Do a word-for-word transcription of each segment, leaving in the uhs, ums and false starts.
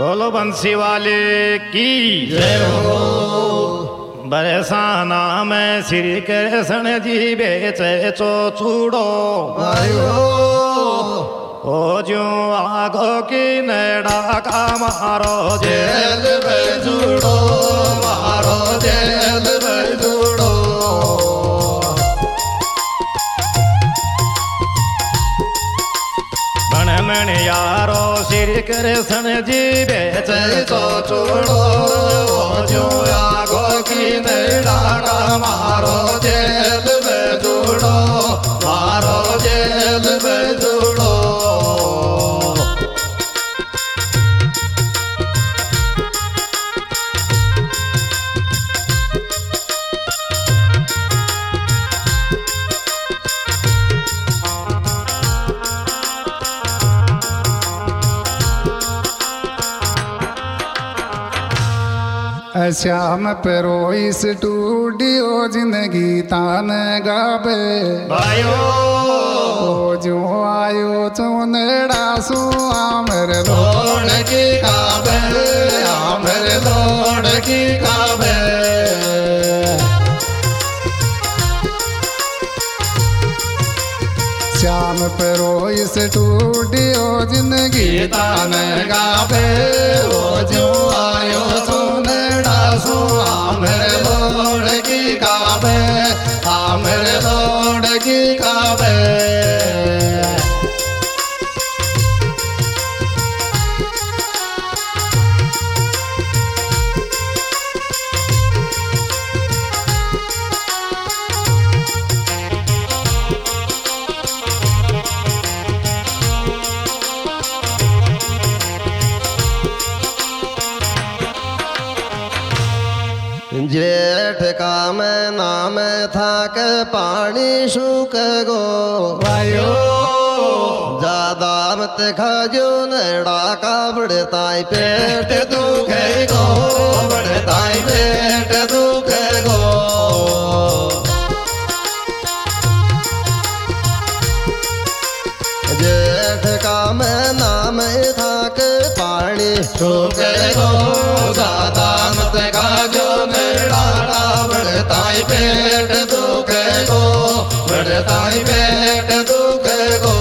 बोलो बंसी वाले की जय हो। बरसाना में श्री कृष्ण जी बेचे चो चूड़ो ओ जो आगो की नेड़ा का मारो जेल में जुड़ो मारो जेल में जुड़ो। बण मन यारो श्री कृष्ण जी बेचे चो चूड़ो ओ जो आगो की नेड़ा का मारो जेल में जुड़ो मारो जेल में जुड़ो। श्याम पेरोई स्टूडियो जिंदगी तान गावे भाइयो ओ जो आयो चुनेड़ा सु आमर लोड़ की काबे आमर लोड़ की काबे। श्याम पेरोई स्टूडियो जिंदगी तान गावे ओ जो आयो चुनेड़ा सु आमर लोड़ की काबे आमर लोड़ की काबे। जेठ का मैं नाम था के पानी सूख गो भाइयो ज्यादा मत खाजो नेड़ा का बढ़ताई पेट दुखे गो बढ़ताई पेट दुखे गो। जेठ का मैं नाम था के पानी सूख गो ज्यादा मत खाजो बढ़ताई पेट दुखे गो बढ़ताई पेट दुखे गो।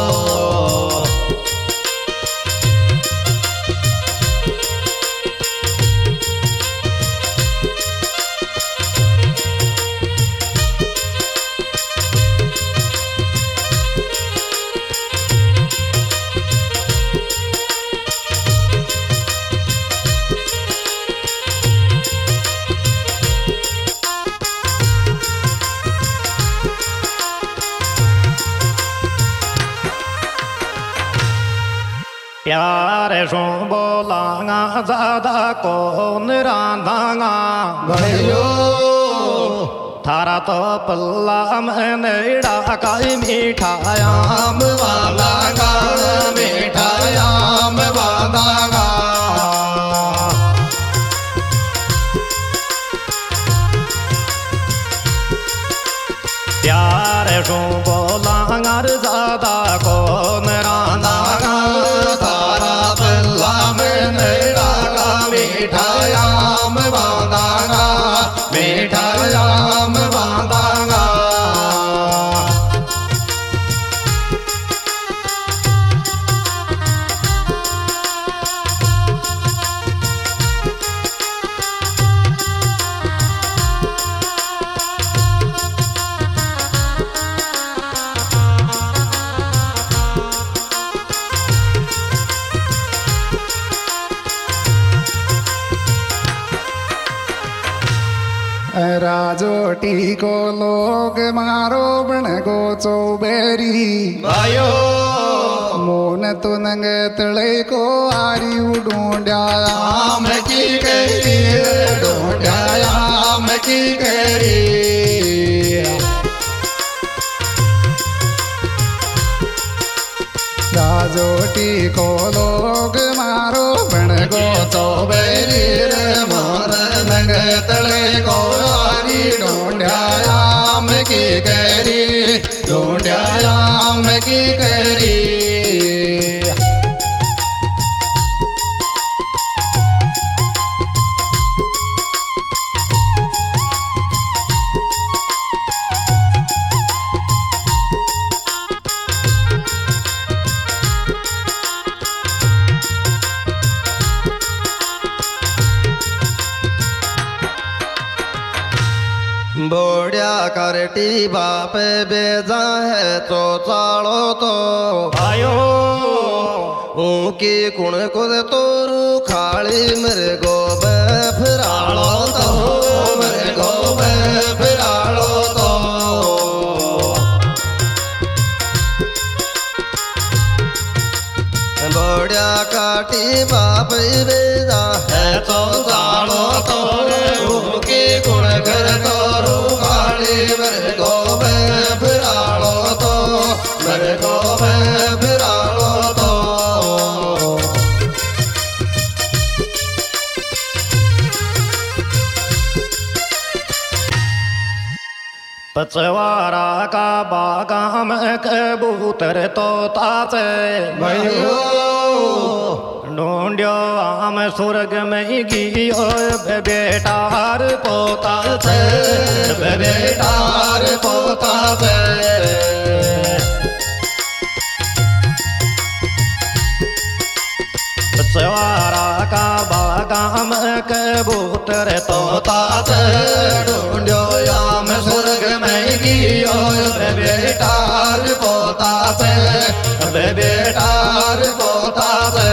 प्यार सो बोलांगा ज्यादा कौन रांधांगा भाइयो थारा तो पल्ला में नेड़ा काई मिठायाम वाला का मिठायाम वाला का। प्यार सो बोलांगा ज्यादा कौन रांधांगा तारा पल्ला में नेड़ा का मिठायाम बांधागा मिठायाम बांधागा। राजोटी को लोग मारो बण गो चौबेरी भाइयो मोन तो नंग तले को आरी ढूंढा आम की करी ढूंढा आम की करी। राजोटी को लोग मारो बण गो चौबेरी रे मोर नंग तले को आरी ढूंढा आम की करी ढूंढा आम की करी। बोड़िया करटी बाप बेजा है तो चालो तो आयो ऊकी कुण कुद तोरू खाली मेरे गोबे फिरालो तो मेरे गोबे फिरालो तो बोड़िया काटी बाप बेजा है तो चालो तो ऊकी कुण कर तोरू खाली मेरे गोबे फिरालो तो मेरे गोबे फिरालो तो पचवारा का बागाम कबूतर तोता से भयो ढूंढ्यो आम स्वर्ग में गियो बेटार पोता से बेटार पोता से पचवारा का बागाम कबूतर तोता तोता से ढूंढ्यो आम स्वर्ग में गियो बेटार पोता से बेटार पोता से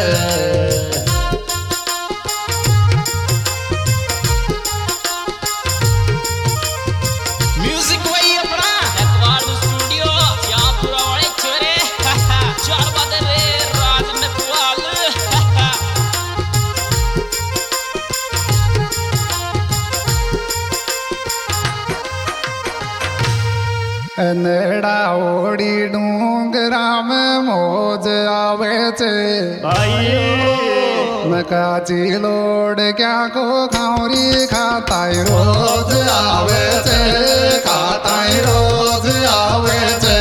म्यूजिक वही अपना एतवार स्टूडियो श्यामपुरा वाले छोरे चार बजे रे राज नटवाल नेड़ा ओड़ी डूंगरा में मौज आवे छे नकाची लोड क्या को खाऊरी खाताई रोज रोज आवे छे खाताई रोज आवे छे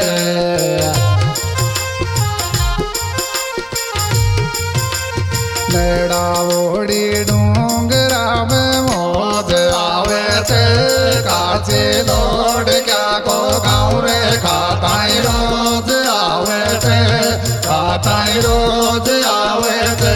नेड़ा ओड़ी डूंगरा में मौज आवे छे काची लोड क्या को गाँव रे खाताई रोज आवे छे खाताई रोज आवे छे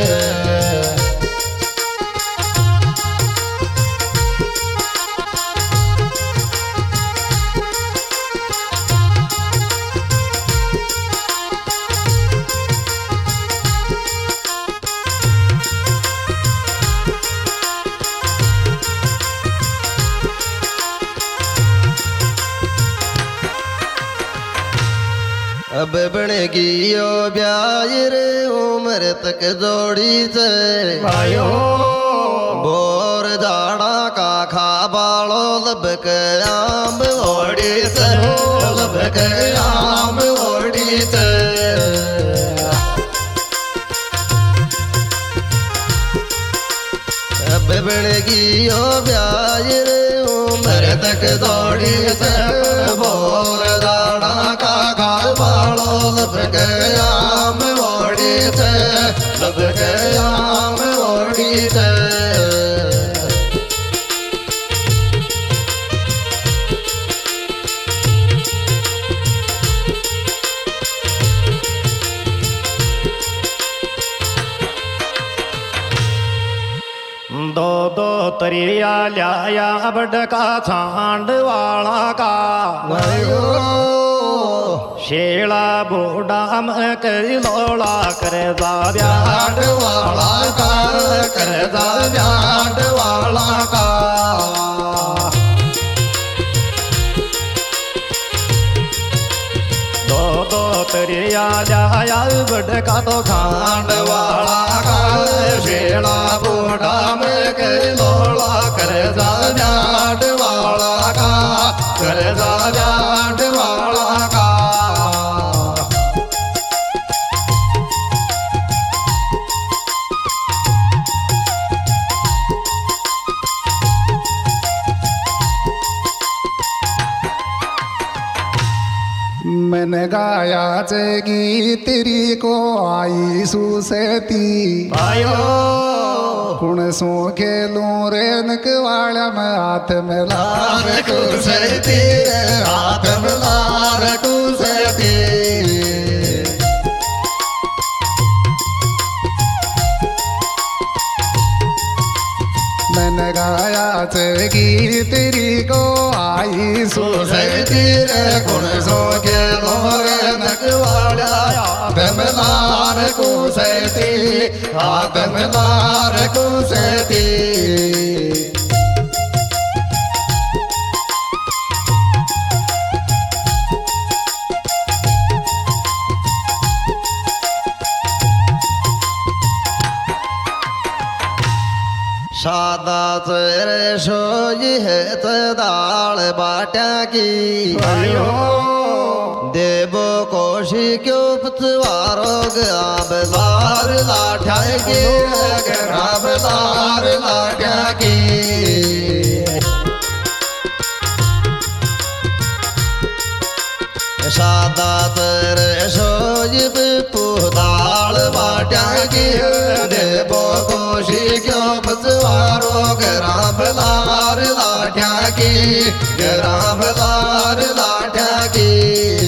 अब बनेगियो ब्याह रे उम्र तक जोड़ी से भाइयो बोर जाड़ा का खा बालो लबक आम ओड़ी से लबक आम ओड़ी से अब बनेगियो ब्याह रे उम्र तक जोड़ी से बोर जाड़ा का खा बालो लबक आम ओड़ी से लबक आम ओड़ी से दो दो तरिया लाया बड़का छांड वाला का भयो शेला बूढ़ा में करी लोला करे जाव्या ब्याड वाला का कर दा ब्याड वाला का दो दो तरिया लाया बड़का तो खांड वाला का शेला बूढ़ा में कर लोला कर दा ब्याड वाला का कर दा ब्याड वाला का मैंने गाया जे गीत तेरी को आई सुसेती भाइयो कुण सो खेलूं रेनक वाला में हाथ में लार लार कुसती हाथ में लार कुसती मैंने गाया जे गीत तेरी को कुसती हाथ में लार कुसती सादा तेरे सोई है तो दाल बाटा की देवो कोशी क्यों पतवारो ग्राबदार लाठा की ग्राबदार लाठा की सादा तेरे सोई पुदाल बाटा की देवो कोशी क्यों पतवारो ग्राबदार लाठा की ग्राबदार लाठा की